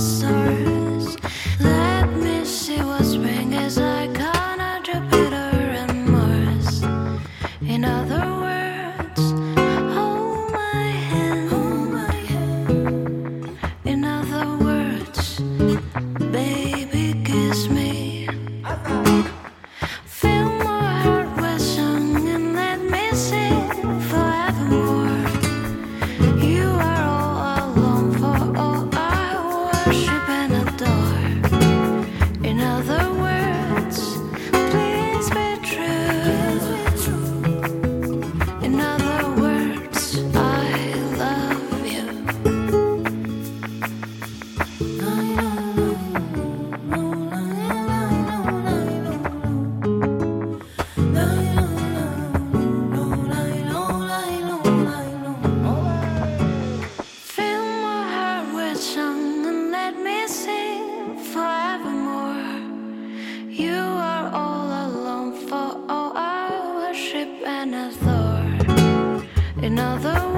stars. Let me see what spring is like on Jupiter and Mars. In other words, hold my hand. In other words, baby, kiss me. Fill my heart with song and let me sing forevermore. You are all I long for, all I worship and adore. In other words, please be true. In other words, I love you. Fill my heart with song and let me sing forevermore. You are all I long for, all I worship and adore. In other